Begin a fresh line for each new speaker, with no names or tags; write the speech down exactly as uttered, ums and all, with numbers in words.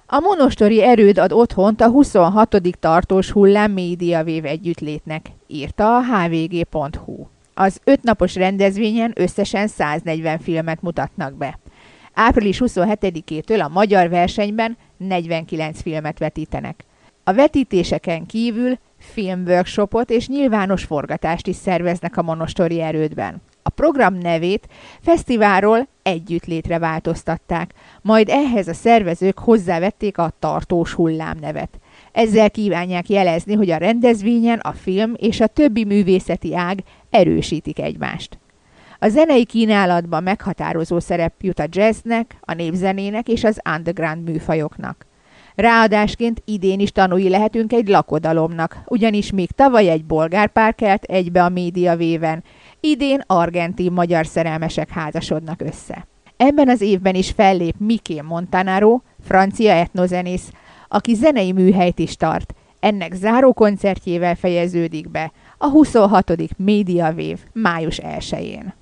A monostori erőd ad otthont a huszonhatodik tartós hullám médiavév együttlétnek, írta a há vé gé pont hú. Az ötnapos rendezvényen összesen száznegyven filmet mutatnak be. április huszonhetedikétől a magyar versenyben negyvenkilenc filmet vetítenek. A vetítéseken kívül filmworkshopot és nyilvános forgatást is szerveznek a monostori erődben. A program nevét fesztiválról együttlétre változtatták, majd ehhez a szervezők hozzávették a tartós hullám nevet. Ezzel kívánják jelezni, hogy a rendezvényen a film és a többi művészeti ág erősítik egymást. A zenei kínálatban meghatározó szerep jut a jazznek, a népzenének és az underground műfajoknak. Ráadásként idén is tanúi lehetünk egy lakodalomnak, ugyanis még tavaly egy bolgár pár kelt egybe a médiavéven, idén argentin-magyar szerelmesek házasodnak össze. Ebben az évben is fellép Miké Montanaro, francia etnozenész, aki zenei műhelyt is tart. Ennek záró koncertjével fejeződik be a huszonhatodik médiavév május elsején.